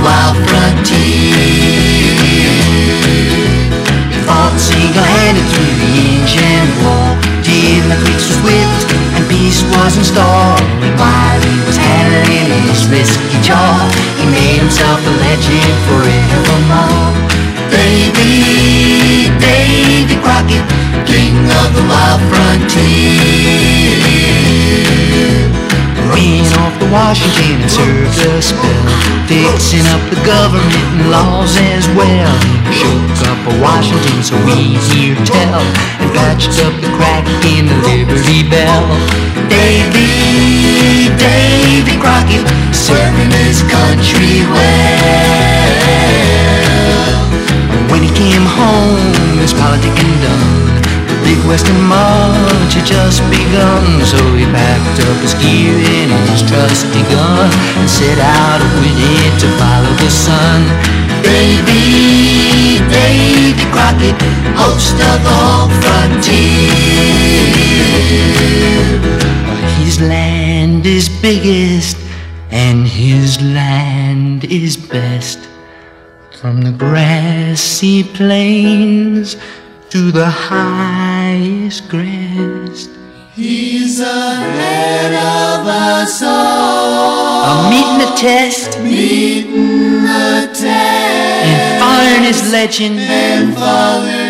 wild frontier. He fought single-handed through the Indian War. Dealing the creeks was whipped and peace was installed. And while he was handling his risky job, he made himself a legend forevermore. Davy Crockett, king of the wild frontier. Ran off to Washington and served a spell, fixing up the government and laws as well. Shook up Washington so we hear tell, and patched up the crack in the Liberty Bell. Davy Crockett, serving his country well. When he came home, his politicking done. The big Western March had just begun, so he packed up his gear and his trusty gun and set out with it to follow the sun. Davy Crockett, host of the whole frontier. His land is biggest and his land is best. From the grassy plains to the highest crest, he's ahead of us all. Meeting the test, meeting the test, and following his legend, and following